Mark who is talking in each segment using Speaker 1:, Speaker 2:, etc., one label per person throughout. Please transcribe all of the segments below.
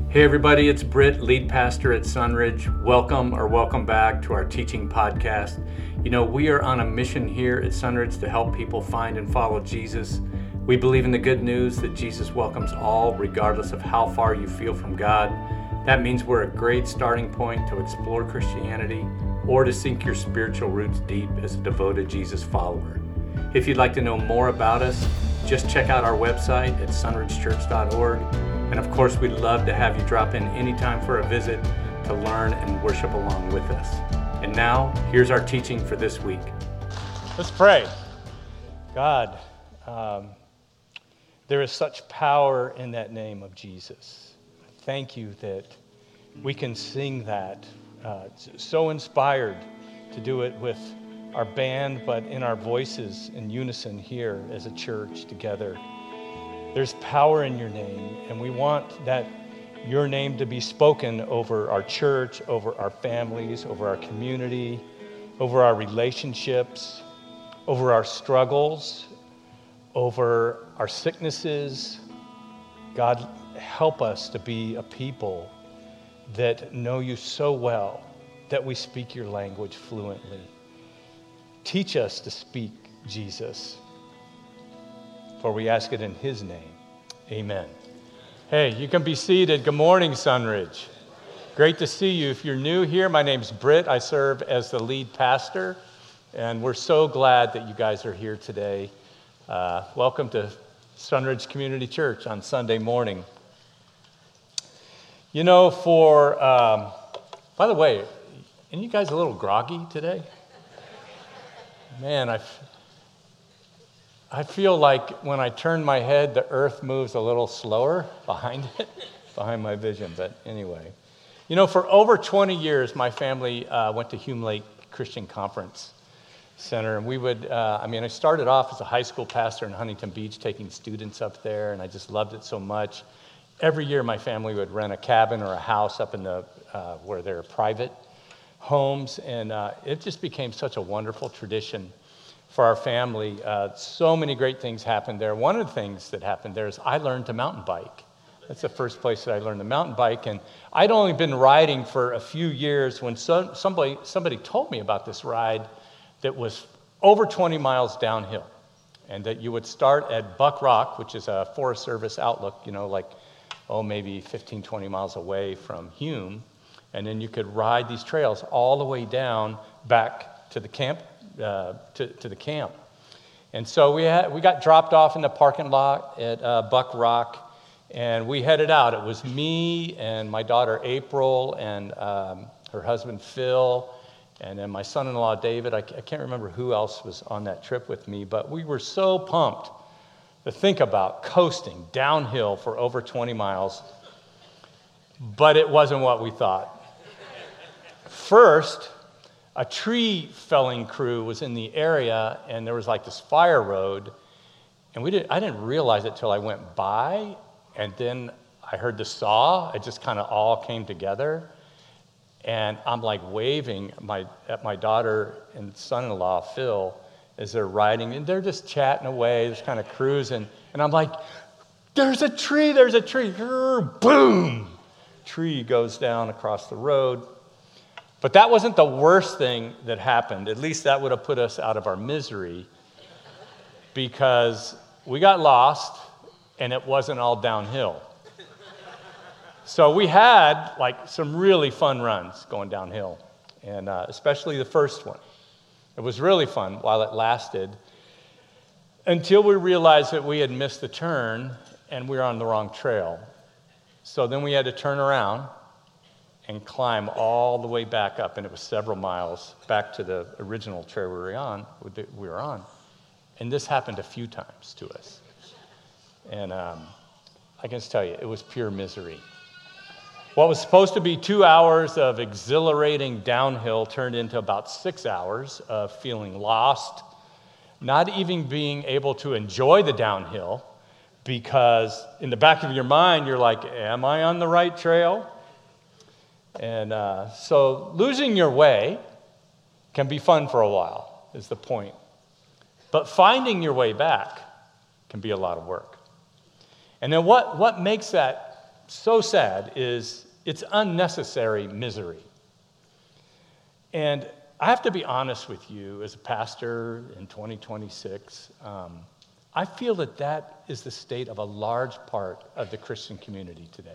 Speaker 1: Hey everybody, it's Britt, lead pastor at Sunridge. Welcome back to our teaching podcast. You know, we are on a mission here at Sunridge to help people find and follow Jesus. We believe in the good news that Jesus welcomes all, regardless of how far you feel from God. That means we're a great starting point to explore Christianity or to sink your spiritual roots deep as a devoted Jesus follower. If you'd like to know more about us, just check out our website at sunridgechurch.org. And of course, we'd love to have you drop in anytime for a visit to learn and worship along with us. And now, here's our teaching for this week.
Speaker 2: Let's pray. God, there is such power in that name of Jesus. Thank you that we can sing that. So inspired to do it with our band, but in our voices in unison here as a church together. There's power in your name, and we want that your name to be spoken over our church, over our families, over our community, over our relationships, over our struggles, over our sicknesses. God, help us to be a people that know you so well that we speak your language fluently. Teach us to speak Jesus. For we ask it in his name. Amen. Hey, you can be seated. Good morning, Sunridge. Great to see you. If you're new here, my name's Britt. I serve as the lead pastor, and we're so glad that you guys are here today. Welcome to Sunridge Community Church on Sunday morning. You know, by the way, aren't you guys a little groggy today? Man, I feel like when I turn my head, the earth moves a little slower behind my vision. But anyway, you know, for over 20 years, my family went to Hume Lake Christian Conference Center. And I started off as a high school pastor in Huntington Beach, taking students up there, and I just loved it so much. Every year, my family would rent a cabin or a house up in where there are private homes, and it just became such a wonderful tradition for our family. So many great things happened there. One of the things that happened there is I learned to mountain bike. That's the first place that I learned to mountain bike, and I'd only been riding for a few years when somebody told me about this ride that was over 20 miles downhill, and that you would start at Buck Rock, which is a Forest Service outlook, maybe 15, 20 miles away from Hume, and then you could ride these trails all the way down back to the camp, to the camp. And so we got dropped off in the parking lot at Buck Rock, and we headed out. It was me and my daughter April and her husband Phil, and then my son-in-law David. I can't remember who else was on that trip with me, but we were so pumped to think about coasting downhill for over 20 miles, but it wasn't what we thought. First, a tree felling crew was in the area, and there was like this fire road, and I didn't realize it till I went by, and then I heard the saw. It just kind of all came together, and I'm like waving at my daughter and son-in-law Phil as they're riding, and they're just chatting away, just kind of cruising, and I'm like, there's a tree, boom! Tree goes down across the road. But that wasn't the worst thing that happened. At least that would have put us out of our misery, because we got lost and it wasn't all downhill. So we had some really fun runs going downhill, and especially the first one. It was really fun while it lasted, until we realized that we had missed the turn and we were on the wrong trail. So then we had to turn around and climb all the way back up, and it was several miles back to the original trail we were on. And this happened a few times to us. And I can just tell you, it was pure misery. What was supposed to be 2 hours of exhilarating downhill turned into about 6 hours of feeling lost, not even being able to enjoy the downhill, because in the back of your mind, you're like, am I on the right trail? And so losing your way can be fun for a while, is the point. But finding your way back can be a lot of work. And then what makes that so sad is it's unnecessary misery. And I have to be honest with you as a pastor in 2026. I feel that that is the state of a large part of the Christian community today.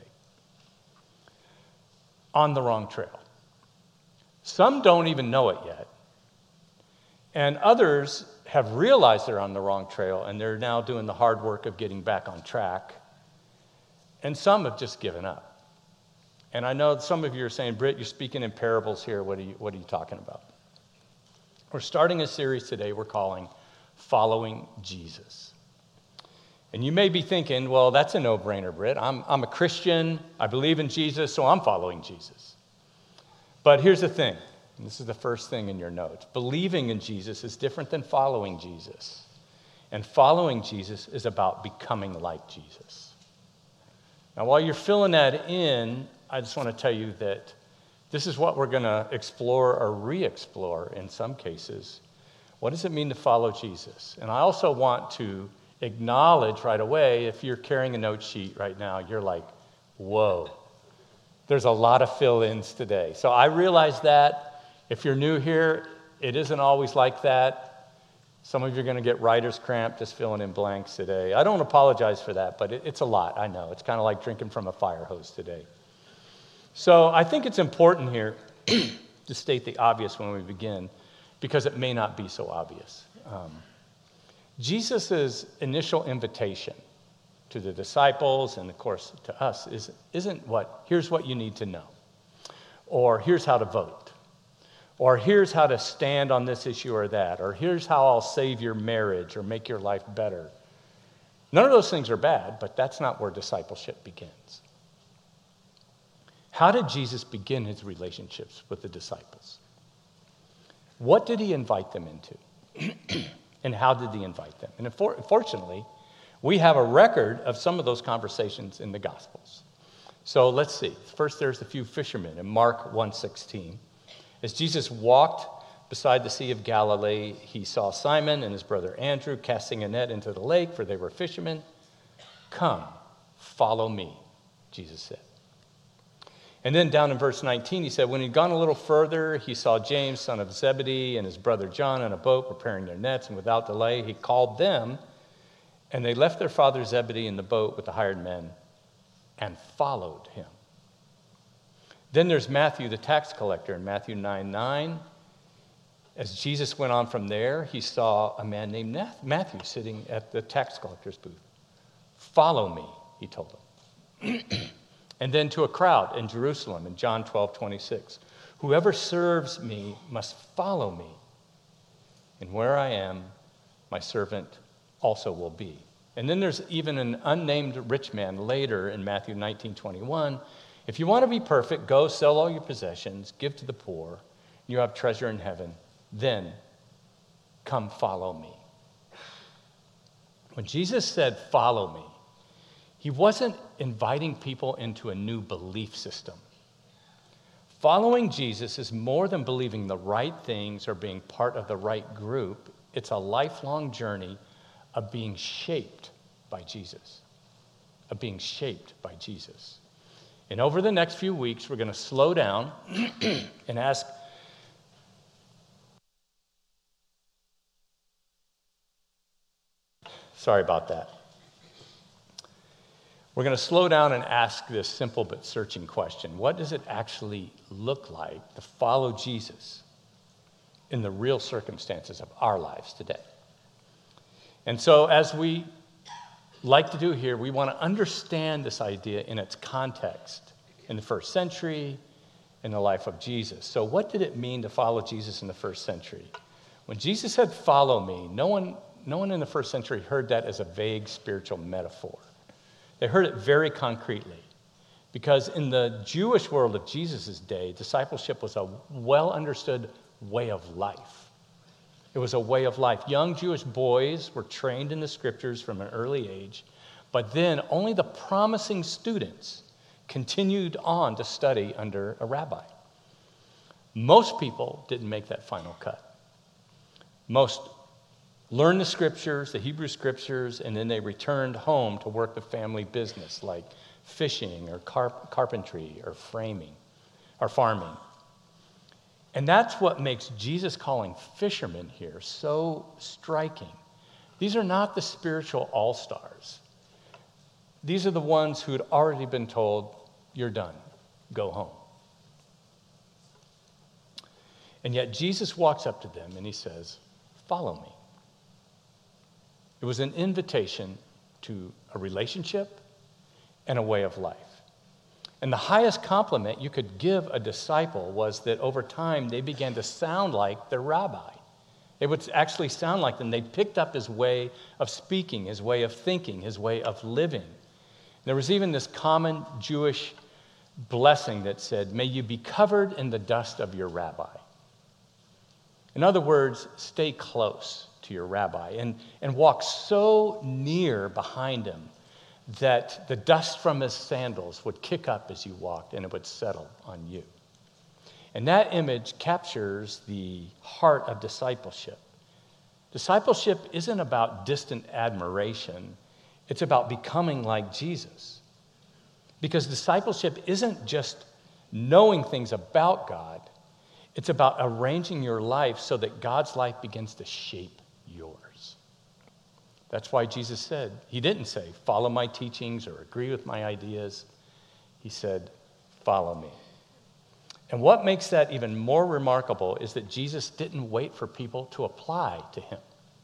Speaker 2: On the wrong trail. Some don't even know it yet. And others have realized they're on the wrong trail and they're now doing the hard work of getting back on track. And some have just given up. And I know some of you are saying, Britt, you're speaking in parables here. What are you talking about? We're starting a series today we're calling Following Jesus. And you may be thinking, well, that's a no-brainer, Britt. I'm a Christian. I believe in Jesus, so I'm following Jesus. But here's the thing. And this is the first thing in your notes. Believing in Jesus is different than following Jesus. And following Jesus is about becoming like Jesus. Now, while you're filling that in, I just want to tell you that this is what we're going to explore or re-explore in some cases. What does it mean to follow Jesus? And I also want to acknowledge right away, if you're carrying a note sheet right now, you're like, whoa, there's a lot of fill-ins today. So I realize that. If you're new here, it isn't always like that. Some of you are going to get writer's cramp just filling in blanks today. I don't apologize for that, but it's a lot, I know. It's kind of like drinking from a fire hose today. So I think it's important here to state the obvious when we begin, because it may not be so obvious. Jesus' initial invitation to the disciples and, of course, to us isn't here's what you need to know, or here's how to vote, or here's how to stand on this issue or that, or here's how I'll save your marriage or make your life better. None of those things are bad, but that's not where discipleship begins. How did Jesus begin his relationships with the disciples? What did he invite them into? And how did he invite them? And fortunately, we have a record of some of those conversations in the Gospels. So let's see. First, there's a few fishermen in Mark 1:16. As Jesus walked beside the Sea of Galilee, he saw Simon and his brother Andrew casting a net into the lake, for they were fishermen. Come, follow me, Jesus said. And then down in verse 19, he said, when he'd gone a little further, he saw James, son of Zebedee, and his brother John in a boat preparing their nets, and without delay he called them, and they left their father Zebedee in the boat with the hired men and followed him. Then there's Matthew, the tax collector, in Matthew 9:9. As Jesus went on from there, he saw a man named Matthew sitting at the tax collector's booth. Follow me, he told him. And then to a crowd in Jerusalem in John 12:26. Whoever serves me must follow me. And where I am, my servant also will be. And then there's even an unnamed rich man later in Matthew 19:21. If you want to be perfect, go sell all your possessions, give to the poor, and you have treasure in heaven. Then come follow me. When Jesus said, follow me, he wasn't inviting people into a new belief system. Following Jesus is more than believing the right things or being part of the right group. It's a lifelong journey of being shaped by Jesus. Of being shaped by Jesus. And over the next few weeks, we're going to slow down and ask, sorry about that. We're going to slow down and ask this simple but searching question. What does it actually look like to follow Jesus in the real circumstances of our lives today? And so as we like to do here, we want to understand this idea in its context in the first century, in the life of Jesus. So what did it mean to follow Jesus in the first century? When Jesus said, follow me, no one in the first century heard that as a vague spiritual metaphor. They heard it very concretely. Because in the Jewish world of Jesus' day, discipleship was a well-understood way of life. It was a way of life. Young Jewish boys were trained in the scriptures from an early age, but then only the promising students continued on to study under a rabbi. Most people didn't make that final cut. Most learned the scriptures, the Hebrew scriptures, and then they returned home to work the family business like fishing or carpentry or framing or farming. And that's what makes Jesus calling fishermen here so striking. These are not the spiritual all-stars. These are the ones who had already been told, you're done, go home. And yet Jesus walks up to them and he says, follow me. It was an invitation to a relationship and a way of life. And the highest compliment you could give a disciple was that over time they began to sound like their rabbi. It would actually sound like them. They picked up his way of speaking, his way of thinking, his way of living. There was even this common Jewish blessing that said, may you be covered in the dust of your rabbi. In other words, stay close to your rabbi and walk so near behind him that the dust from his sandals would kick up as you walked and it would settle on you. And that image captures the heart of discipleship. Discipleship isn't about distant admiration. It's about becoming like Jesus. Because discipleship isn't just knowing things about God. It's about arranging your life so that God's life begins to shape yours. That's why Jesus said, he didn't say, follow my teachings or agree with my ideas. He said, follow me. And what makes that even more remarkable is that Jesus didn't wait for people to apply to him.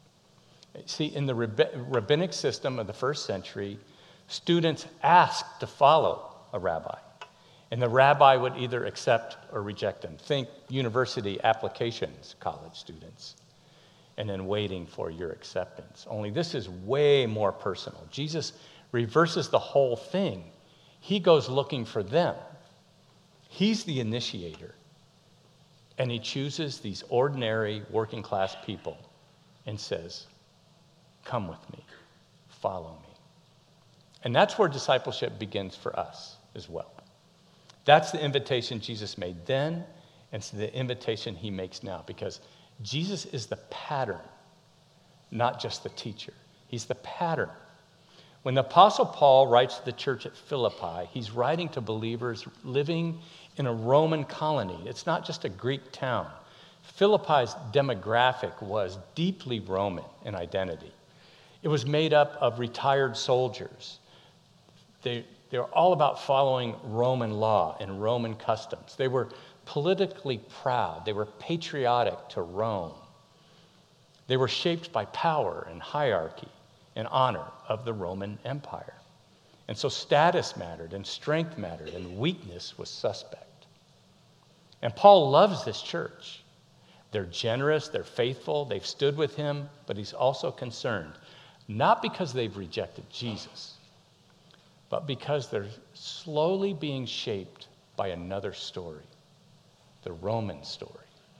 Speaker 2: See, in the rabbinic system of the first century, students asked to follow a rabbi. And the rabbi would either accept or reject them. Think university applications, college students, and then waiting for your acceptance. Only this is way more personal. Jesus reverses the whole thing. He goes looking for them. He's the initiator. And he chooses these ordinary working class people and says, come with me, follow me. And that's where discipleship begins for us as well. That's the invitation Jesus made then, and it's the invitation he makes now, because Jesus is the pattern, not just the teacher. He's the pattern. When the Apostle Paul writes to the church at Philippi, he's writing to believers living in a Roman colony. It's not just a Greek town. Philippi's demographic was deeply Roman in identity. It was made up of retired soldiers. They were all about following Roman law and Roman customs. They were politically proud. They were patriotic to Rome. They were shaped by power and hierarchy and honor of the Roman Empire. And so status mattered and strength mattered and weakness was suspect. And Paul loves this church. They're generous, they're faithful, they've stood with him, but he's also concerned, not because they've rejected Jesus, but because they're slowly being shaped by another story, the Roman story.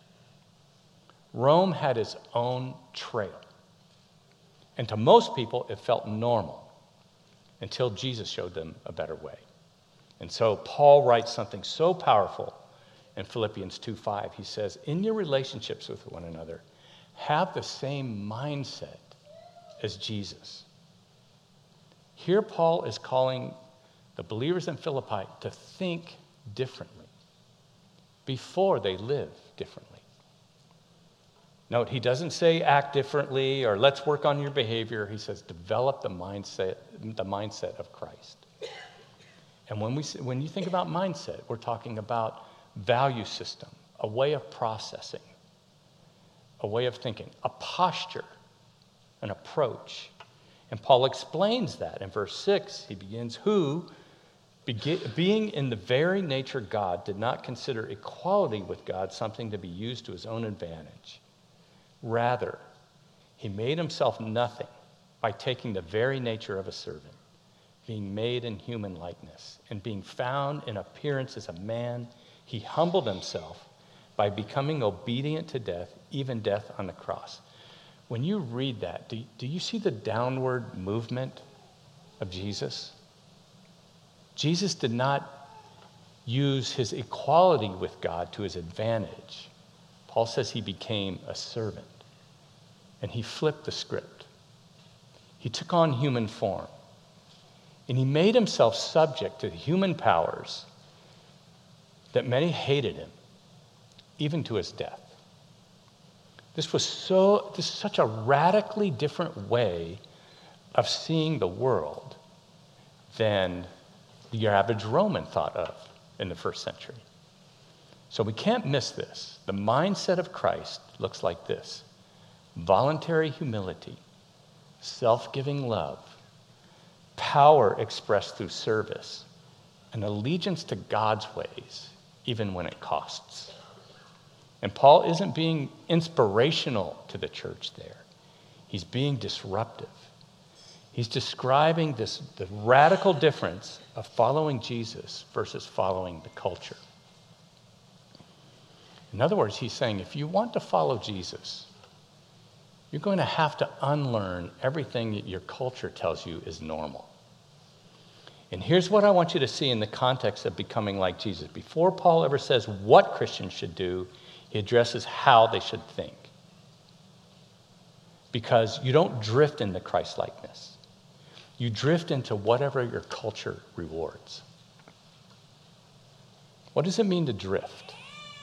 Speaker 2: Rome had its own trail. And to most people, it felt normal until Jesus showed them a better way. And so Paul writes something so powerful in Philippians 2:5. He says, in your relationships with one another, have the same mindset as Jesus. Here Paul is calling the believers in Philippi to think differently before they live differently. Note, he doesn't say act differently or let's work on your behavior. He says develop the mindset of Christ. And when you think about mindset, we're talking about value system, a way of processing, a way of thinking, a posture, an approach. And Paul explains that in verse 6. He begins, who, being in the very nature God, did not consider equality with God something to be used to his own advantage. Rather, he made himself nothing by taking the very nature of a servant, being made in human likeness, and being found in appearance as a man, he humbled himself by becoming obedient to death, even death on the cross. When you read that, do you see the downward movement of Jesus? Jesus did not use his equality with God to his advantage. Paul says he became a servant. and he flipped the script. He took on human form, and he made himself subject to the human powers that many hated him, even to his death. This is such a radically different way of seeing the world than the average Roman thought of in the first century. So we can't miss this. The mindset of Christ looks like this: voluntary humility, self-giving love, power expressed through service, and allegiance to God's ways, even when it costs. And Paul isn't being inspirational to the church there. He's being disruptive. He's describing the radical difference of following Jesus versus following the culture. In other words, he's saying, if you want to follow Jesus, you're going to have to unlearn everything that your culture tells you is normal. And here's what I want you to see in the context of becoming like Jesus. Before Paul ever says what Christians should do, he addresses how they should think. Because you don't drift into Christ-likeness. You drift into whatever your culture rewards. What does it mean to drift?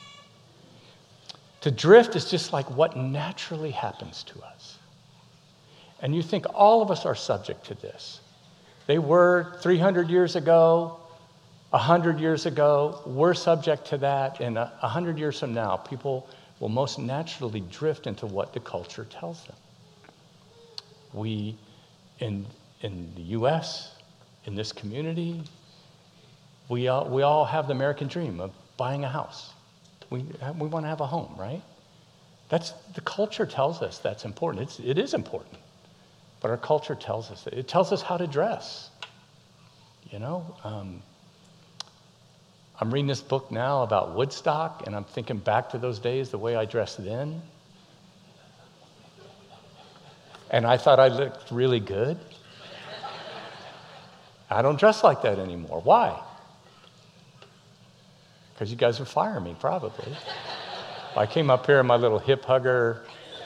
Speaker 2: To drift is just like what naturally happens to us. And you think all of us are subject to this. They were 300 years ago, 100 years ago, we're subject to that, and 100 years from now, people will most naturally drift into what the culture tells them. We, in the U.S., in this community, we all have the American dream of buying a house. We want to have a home, right? That's the culture tells us that's important. It is important, but our culture tells us that. It tells us how to dress. You know, I'm reading this book now about Woodstock, and I'm thinking back to those days, the way I dressed then. And I thought I looked really good. I don't dress like that anymore. Why? Because you guys would fire me, probably. I came up here in my little hip hugger,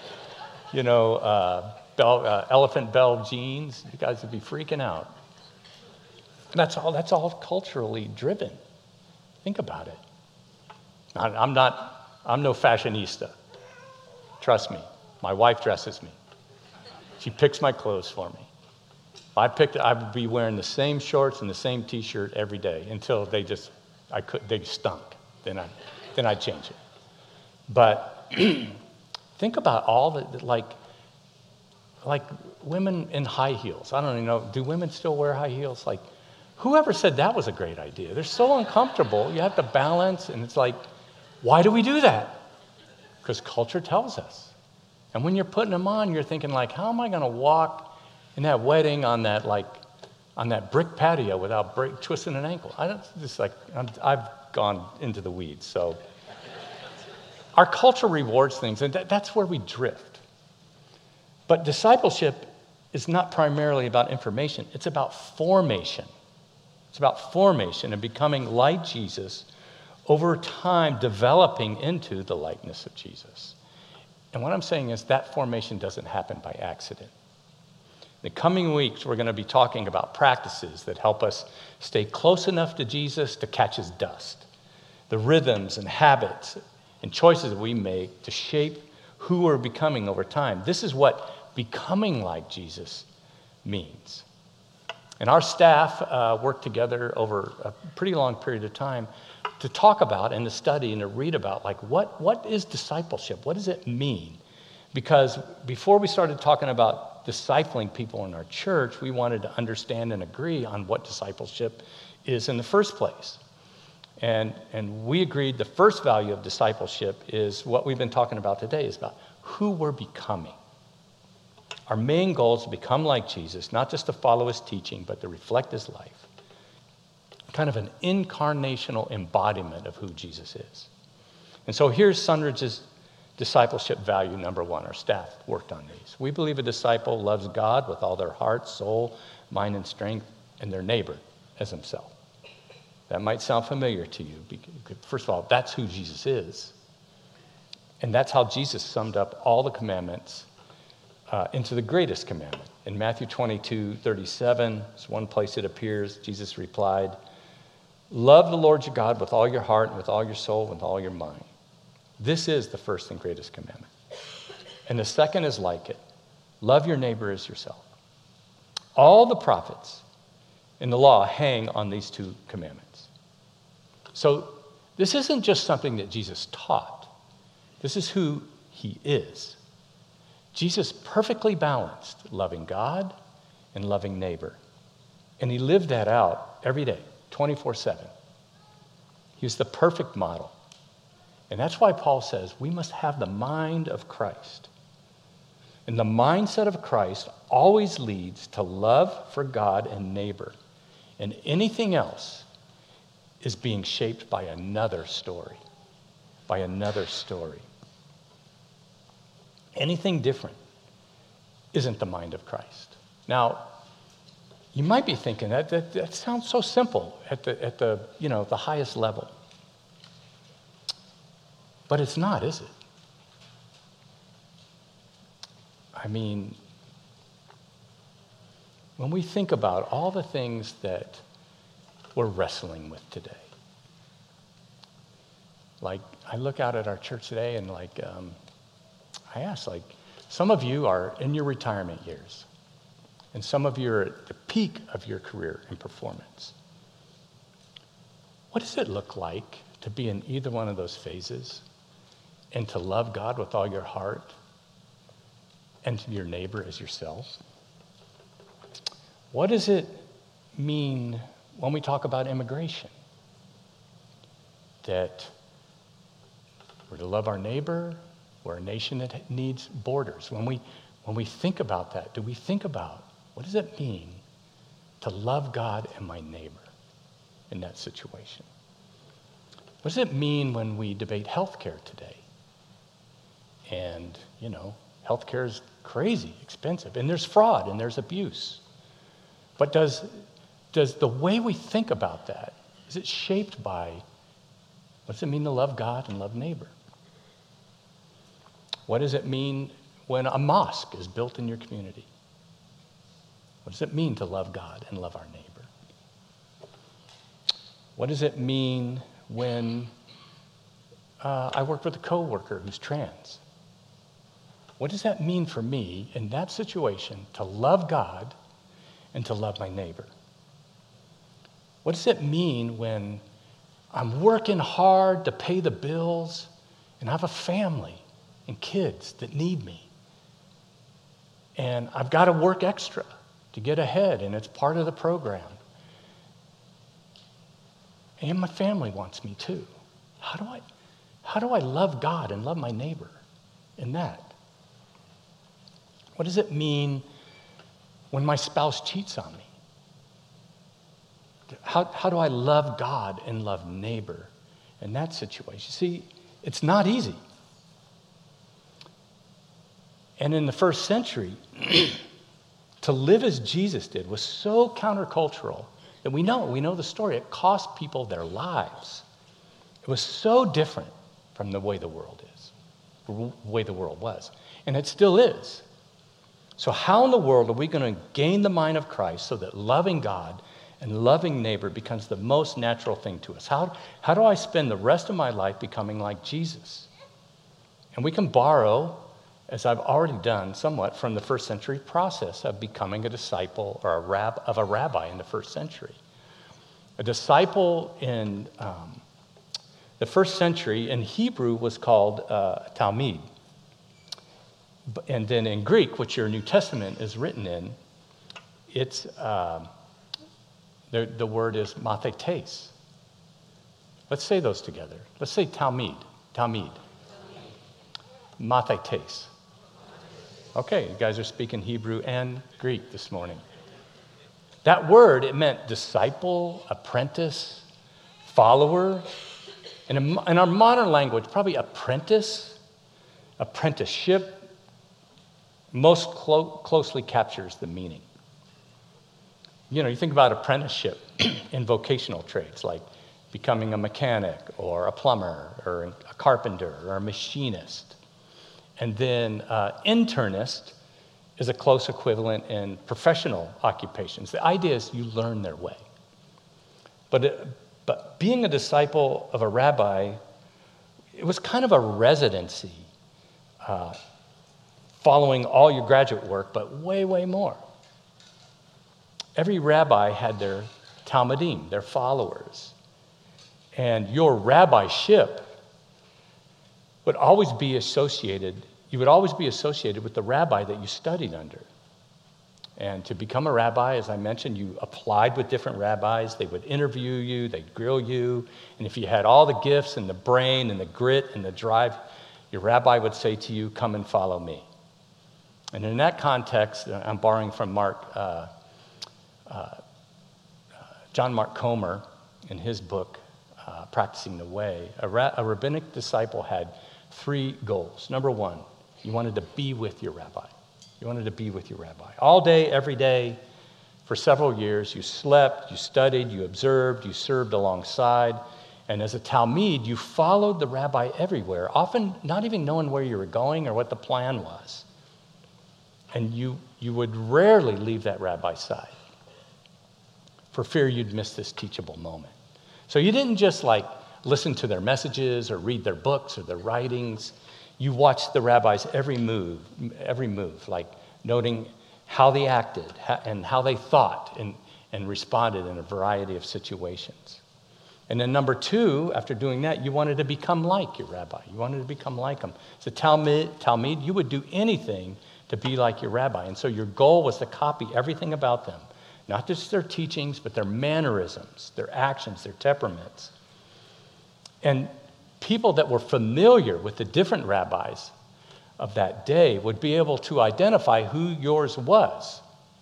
Speaker 2: elephant bell jeans. You guys would be freaking out. And that's all culturally driven. Think about it. I'm no fashionista. Trust me. My wife dresses me. She picks my clothes for me. If I would be wearing the same shorts and the same t-shirt every day until they stunk. Then I'd change it. But think about all the, like women in high heels. I don't even know, do women still wear high heels? Like, whoever said that was a great idea? They're so uncomfortable. You have to balance, and it's like, why do we do that? Because culture tells us. And when you're putting them on, you're thinking like, how am I going to walk in that wedding on that brick patio without twisting an ankle? I've gone into the weeds. So our culture rewards things, and that's where we drift. But discipleship is not primarily about information. It's about formation. It's about formation and becoming like Jesus over time, developing into the likeness of Jesus. And what I'm saying is that formation doesn't happen by accident. In the coming weeks, we're going to be talking about practices that help us stay close enough to Jesus to catch his dust. The rhythms and habits and choices that we make to shape who we're becoming over time. This is what becoming like Jesus means. And our staff worked together over a pretty long period of time to talk about and to study and to read about, like, what is discipleship? What does it mean? Because before we started talking about discipling people in our church, we wanted to understand and agree on what discipleship is in the first place. And we agreed the first value of discipleship is what we've been talking about today, is about who we're becoming. Our main goal is to become like Jesus, not just to follow his teaching, but to reflect his life. Kind of an incarnational embodiment of who Jesus is. And so here's Sunridge's discipleship value number one. Our staff worked on these. We believe a disciple loves God with all their heart, soul, mind, and strength, and their neighbor as himself. That might sound familiar to you. First of all, that's who Jesus is. And that's how Jesus summed up all the commandments into the greatest commandment. In Matthew 22:37, it's one place it appears, Jesus replied, "Love the Lord your God with all your heart and with all your soul and with all your mind. This is the first and greatest commandment. And the second is like it. Love your neighbor as yourself." All the prophets in the law hang on these two commandments. So this isn't just something that Jesus taught. This is who he is. Jesus perfectly balanced loving God and loving neighbor. And he lived that out every day, 24/7. He was the perfect model. And that's why Paul says we must have the mind of Christ. And the mindset of Christ always leads to love for God and neighbor. And anything else is being shaped by another story. By another story. Anything different isn't the mind of Christ. Now, you might be thinking that sounds so simple at the highest level. But it's not, is it? I mean, when we think about all the things that we're wrestling with today, like I look out at our church today and I ask, some of you are in your retirement years, and some of you are at the peak of your career and performance. What does it look like to be in either one of those phases and to love God with all your heart and to your neighbor as yourself? What does it mean when we talk about immigration? That we're to love our neighbor. We're a nation that needs borders. When we think about that, do we think about what does it mean to love God and my neighbor in that situation? What does it mean when we debate healthcare today? And, healthcare is crazy expensive, and there's fraud and there's abuse. But does the way we think about that, is it shaped by what does it mean to love God and love neighbor? What does it mean when a mosque is built in your community? What does it mean to love God and love our neighbor? What does it mean when I work with a coworker who's trans? What does that mean for me in that situation to love God and to love my neighbor? What does it mean when I'm working hard to pay the bills and I have a family and kids that need me? And I've got to work extra to get ahead, and it's part of the program. And my family wants me too. How do I love God and love my neighbor in that? What does it mean when my spouse cheats on me? How do I love God and love neighbor in that situation? See, it's not easy. And in the first century, to live as Jesus did was so countercultural that we know the story. It cost people their lives. It was so different from the way the world is, the way the world was. And it still is. So how in the world are we going to gain the mind of Christ so that loving God and loving neighbor becomes the most natural thing to us? How do I spend the rest of my life becoming like Jesus? And we can borrow, as I've already done somewhat, from the first century process of becoming a disciple or a rabbi in the first century. A disciple in the first century in Hebrew was called Talmid. And then in Greek, which your New Testament is written in, it's the word is mathetes. Let's say those together. Let's say Talmid. Mathetes. Okay, you guys are speaking Hebrew and Greek this morning. That word, it meant disciple, apprentice, follower. And in our modern language, probably apprentice, apprenticeship, most closely captures the meaning. You think about apprenticeship in vocational trades, like becoming a mechanic or a plumber or a carpenter or a machinist. And then internist is a close equivalent in professional occupations. The idea is you learn their way. But being a disciple of a rabbi, it was kind of a residency, following all your graduate work, but way, way more. Every rabbi had their talmidim, their followers. And your rabbi-ship would always be associated with the rabbi that you studied under. And to become a rabbi, as I mentioned, you applied with different rabbis. They would interview you, they'd grill you. And if you had all the gifts and the brain and the grit and the drive, your rabbi would say to you, come and follow me. And in that context, I'm borrowing from John Mark Comer in his book, Practicing the Way. A rabbinic disciple had 3 goals. Number 1, you wanted to be with your rabbi. You wanted to be with your rabbi. All day, every day, for several years, you slept, you studied, you observed, you served alongside. And as a talmid, you followed the rabbi everywhere, often not even knowing where you were going or what the plan was. And you would rarely leave that rabbi's side for fear you'd miss this teachable moment. So you didn't just listen to their messages or read their books or their writings. You watched the rabbi's every move, like noting how they acted and how they thought and responded in a variety of situations. And then number 2, after doing that, you wanted to become like your rabbi. You wanted to become like him. So talmid, you would do anything to be like your rabbi. And so your goal was to copy everything about them, not just their teachings, but their mannerisms, their actions, their temperaments. And people that were familiar with the different rabbis of that day would be able to identify who yours was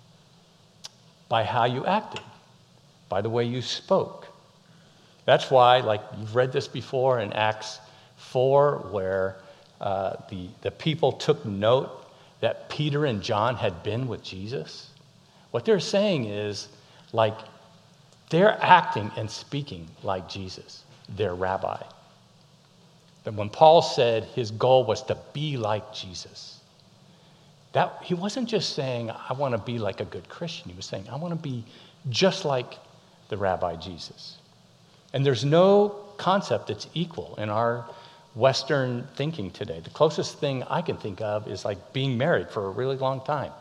Speaker 2: by how you acted, by the way you spoke. That's why, you've read this before in Acts 4, where the people took note that Peter and John had been with Jesus. What they're saying is, they're acting and speaking like Jesus, their rabbi. But when Paul said his goal was to be like Jesus, that he wasn't just saying, I want to be like a good Christian. He was saying, I want to be just like the Rabbi Jesus. And there's no concept that's equal in our Western thinking today. The closest thing I can think of is being married for a really long time.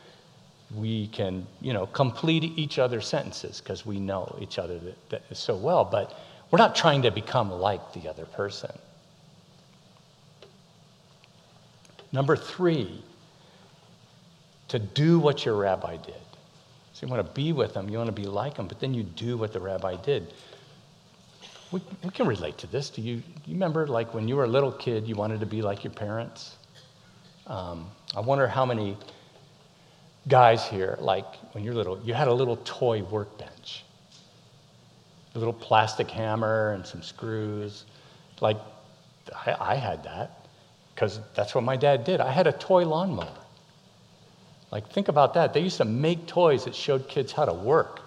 Speaker 2: We can, complete each other's sentences because we know each other that so well, but we're not trying to become like the other person. Number 3, to do what your rabbi did. So you want to be with them, you want to be like them, but then you do what the rabbi did. We can relate to this. Do you remember, when you were a little kid, you wanted to be like your parents? I wonder how many guys here, when you're little, you had a little toy workbench, a little plastic hammer and some screws. I had that because that's what my dad did. I had a toy lawnmower. Think about that. They used to make toys that showed kids how to work.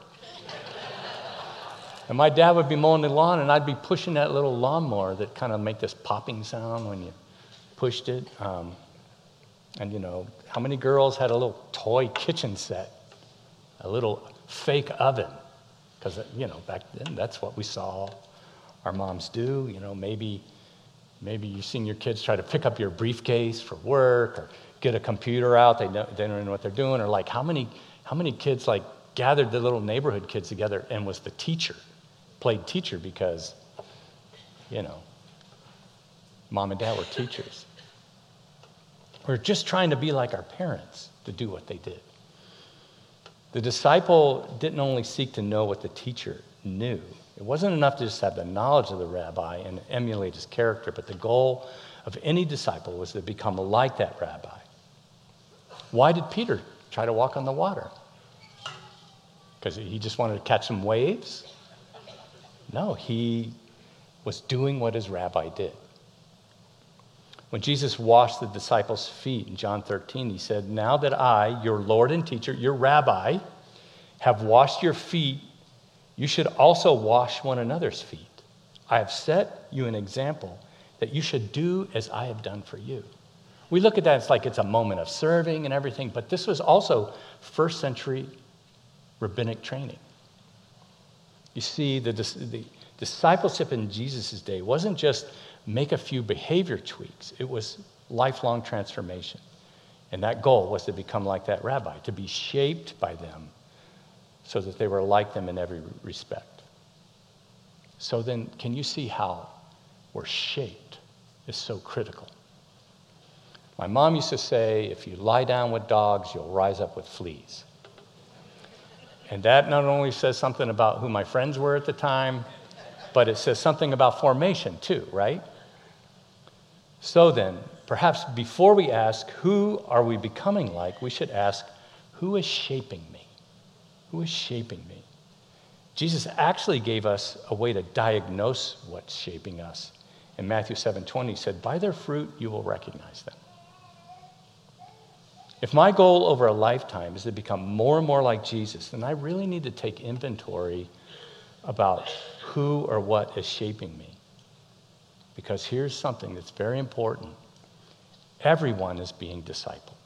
Speaker 2: And my dad would be mowing the lawn, and I'd be pushing that little lawnmower that kind of make this popping sound when you pushed it. And how many girls had a little toy kitchen set, a little fake oven? Because, back then, that's what we saw our moms do. Maybe you've seen your kids try to pick up your briefcase for work or get a computer out. They don't know what they're doing. Or how many kids gathered the little neighborhood kids together and was the teacher, played teacher because, mom and dad were teachers. We're just trying to be like our parents to do what they did. The disciple didn't only seek to know what the teacher knew. It wasn't enough to just have the knowledge of the rabbi and emulate his character, but the goal of any disciple was to become like that rabbi. Why did Peter try to walk on the water? Because he just wanted to catch some waves? No, he was doing what his rabbi did. When Jesus washed the disciples' feet in John 13, he said, now that I, your Lord and teacher, your rabbi, have washed your feet, you should also wash one another's feet. I have set you an example that you should do as I have done for you. We look at that as like it's a moment of serving and everything, but this was also first century rabbinic training. You see, the discipleship in Jesus' day wasn't just make a few behavior tweaks. It was lifelong transformation. And that goal was to become like that rabbi, to be shaped by them so that they were like them in every respect. So then, can you see how we're shaped is so critical? My mom used to say, if you lie down with dogs, you'll rise up with fleas. And that not only says something about who my friends were at the time, but it says something about formation too, right? So then, perhaps before we ask, who are we becoming like, we should ask, who is shaping me? Who is shaping me? Jesus actually gave us a way to diagnose what's shaping us. In Matthew 7:20, he said, by their fruit you will recognize them. If my goal over a lifetime is to become more and more like Jesus, then I really need to take inventory about who or what is shaping me. Because here's something that's very important. Everyone is being discipled,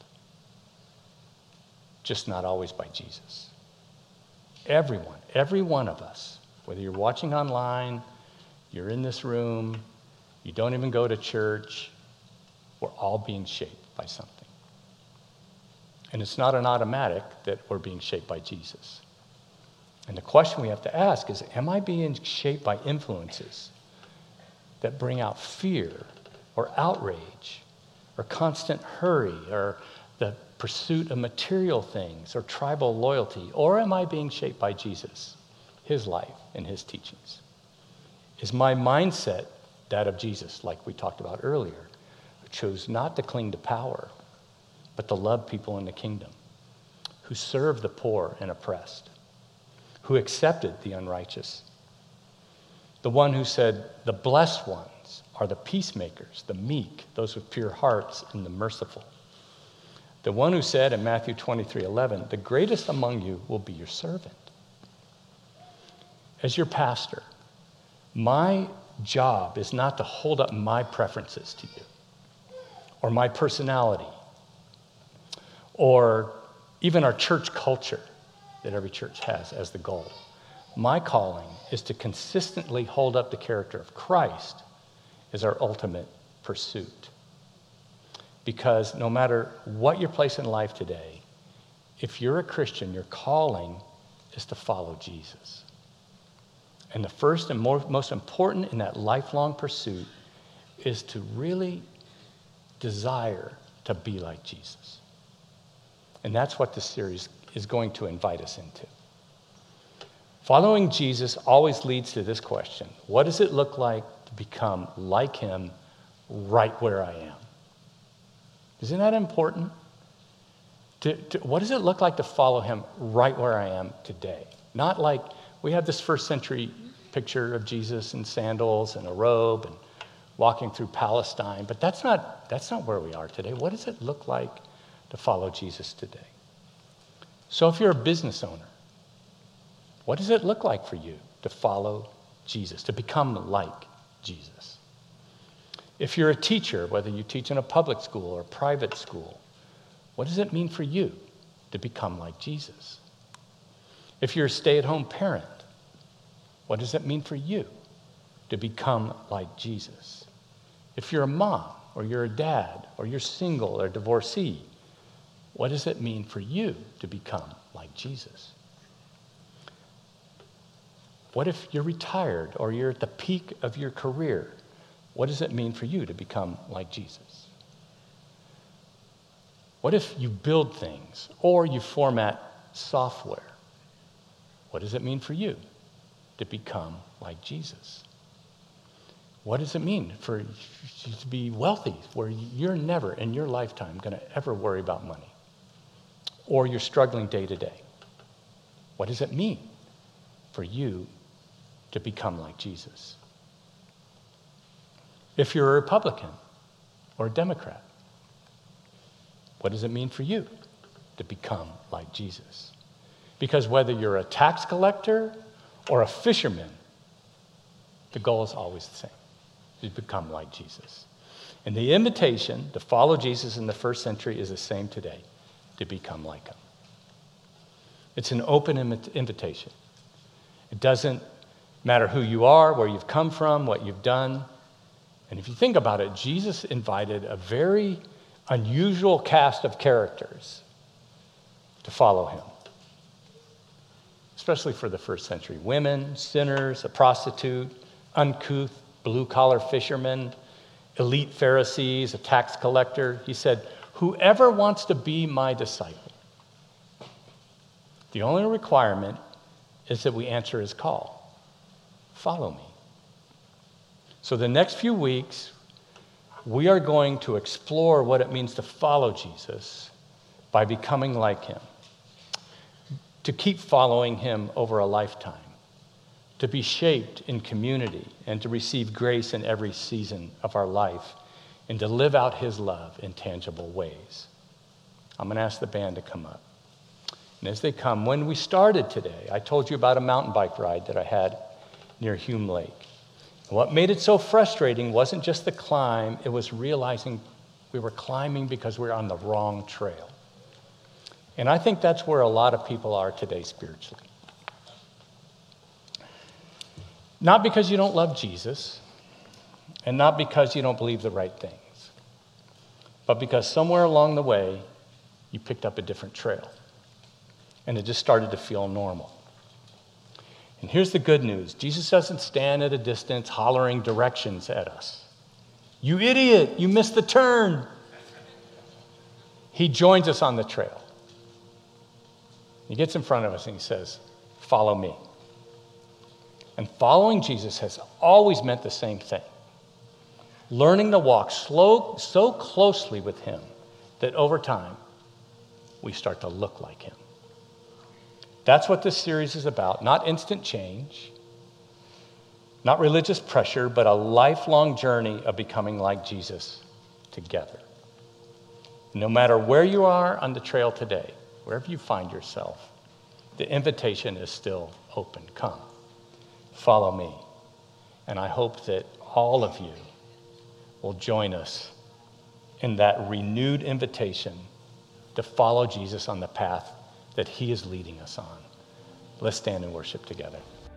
Speaker 2: just not always by Jesus. Everyone, every one of us, whether you're watching online, you're in this room, you don't even go to church, we're all being shaped by something. And it's not an automatic that we're being shaped by Jesus. And the question we have to ask is, am I being shaped by influences that bring out fear or outrage or constant hurry or the pursuit of material things or tribal loyalty? Or am I being shaped by Jesus, his life and his teachings? Is my mindset that of Jesus, like we talked about earlier, who chose not to cling to power, but to love people in the kingdom, who served the poor and oppressed, who accepted the unrighteous, the one who said, the blessed ones are the peacemakers, the meek, those with pure hearts, and the merciful. The one who said in Matthew 23:11, the greatest among you will be your servant. As your pastor, my job is not to hold up my preferences to you, or my personality, or even our church culture that every church has as the goal. My calling is to consistently hold up the character of Christ as our ultimate pursuit. Because no matter what your place in life today, if you're a Christian, your calling is to follow Jesus. And the first and most important in that lifelong pursuit is to really desire to be like Jesus. And that's what this series is going to invite us into. Following Jesus always leads to this question: what does it look like to become like him right where I am? Isn't that important? What does it look like to follow him right where I am today? Not like we have this first century picture of Jesus in sandals and a robe and walking through Palestine, but that's not where we are today. What does it look like to follow Jesus today? So if you're a business owner, what does it look like for you to follow Jesus, to become like Jesus? If you're a teacher, whether you teach in a public school or a private school, what does it mean for you to become like Jesus? If you're a stay-at-home parent, what does it mean for you to become like Jesus? If you're a mom, or you're a dad, or you're single or divorcee, what does it mean for you to become like Jesus? What if you're retired or you're at the peak of your career? What does it mean for you to become like Jesus? What if you build things or you format software? What does it mean for you to become like Jesus? What does it mean for you to be wealthy, where you're never in your lifetime going to ever worry about money? Or you're struggling day to day? What does it mean for you to become like Jesus? If you're a Republican or a Democrat, what does it mean for you to become like Jesus? Because whether you're a tax collector or a fisherman, the goal is always the same: to become like Jesus. And the invitation to follow Jesus in the first century is the same today, to become like him. It's an open invitation. It doesn't matter who you are, where you've come from, what you've done. And if you think about it, Jesus invited a very unusual cast of characters to follow him, especially for the first century. Women, sinners, a prostitute, uncouth blue-collar fishermen, elite Pharisees, a tax collector. He said, whoever wants to be my disciple, the only requirement is that we answer his call. Follow me. So the next few weeks, we are going to explore what it means to follow Jesus by becoming like him, to keep following him over a lifetime, to be shaped in community and to receive grace in every season of our life, and to live out his love in tangible ways. I'm going to ask the band to come up. And as they come, when we started today, I told you about a mountain bike ride that I had near Hume Lake. And what made it so frustrating wasn't just the climb, it was realizing we were climbing because we were on the wrong trail. And I think that's where a lot of people are today spiritually. Not because you don't love Jesus, and not because you don't believe the right things, but because somewhere along the way, you picked up a different trail, and it just started to feel normal. And here's the good news. Jesus doesn't stand at a distance hollering directions at us. You idiot, you missed the turn. He joins us on the trail. He gets in front of us and he says, follow me. And following Jesus has always meant the same thing. Learning to walk so closely with him that over time, we start to look like him. That's what this series is about. Not instant change, not religious pressure, but a lifelong journey of becoming like Jesus together. No matter where you are on the trail today, wherever you find yourself, the invitation is still open. Come, follow me. And I hope that all of you will join us in that renewed invitation to follow Jesus on the path that he is leading us on. Let's stand and worship together.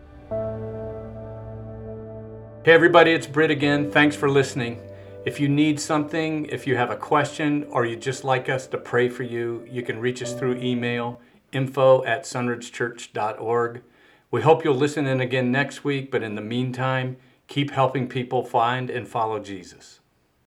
Speaker 1: Hey everybody, it's Britt again. Thanks for listening. If you need something, if you have a question, or you'd just like us to pray for you, you can reach us through email, info@sunridgechurch.org. We hope you'll listen in again next week, but in the meantime, keep helping people find and follow Jesus.